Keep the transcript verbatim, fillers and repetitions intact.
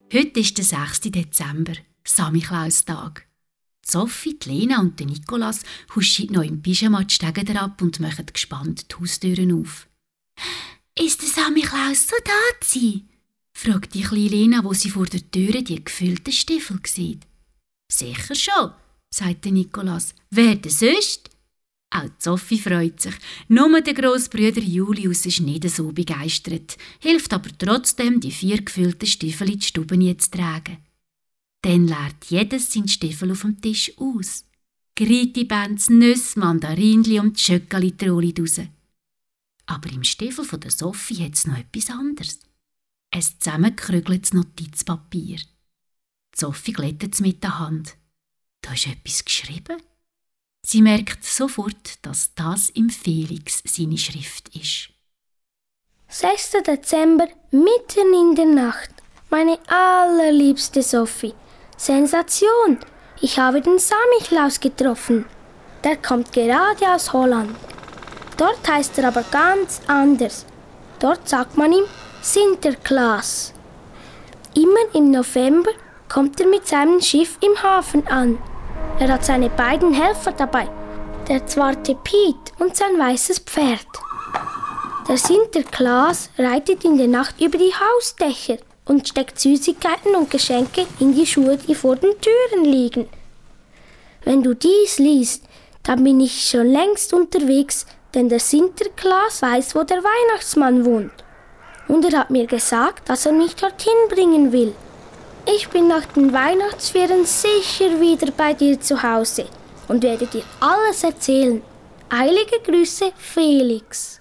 Heute ist der sechste Dezember, Samichlaustag. Sophie, die Lena und der Nikolas huschen noch im Pyjama die Stege herab und machen gespannt die Haustüren auf. «Ist der Samichlaus so da gewesen?» fragt die kleine Lena, wo sie vor der Tür die gefüllten Stiefel sieht. «Sicher schon», sagt der Nikolas. «Wer denn sonst?» Auch die Sophie freut sich. Nur der Grossbruder Julius ist nicht so begeistert, hilft aber trotzdem, die vier gefüllten Stiefel in die Stube zu tragen. Dann leert jedes seinen Stiefel auf dem Tisch aus. Griti-Benz, Nüsse, Mandarinli und Schöckali-Troli raus. Aber im Stiefel von der Sophie hat es noch etwas anderes. Ein zusammengekrügeltes Notizpapier. Die Sophie glättet es mit der Hand. Da ist etwas geschrieben. Sie merkt sofort, dass das im Felix seine Schrift ist. sechster Dezember, mitten in der Nacht. Meine allerliebste Sophie. Sensation! Ich habe den Samichlaus getroffen. Der kommt gerade aus Holland. Dort heißt er aber ganz anders. Dort sagt man ihm Sinterklaas. Immer im November kommt er mit seinem Schiff im Hafen an. Er hat seine beiden Helfer dabei, der zwarte Piet und sein weißes Pferd. Der Sinterklaas reitet in der Nacht über die Hausdächer und steckt Süßigkeiten und Geschenke in die Schuhe, die vor den Türen liegen. Wenn du dies liest, dann bin ich schon längst unterwegs, denn der Sinterklaas weiß, wo der Weihnachtsmann wohnt. Und er hat mir gesagt, dass er mich dorthin bringen will. Ich bin nach den Weihnachtsferien sicher wieder bei dir zu Hause und werde dir alles erzählen. Eilige Grüße, Felix.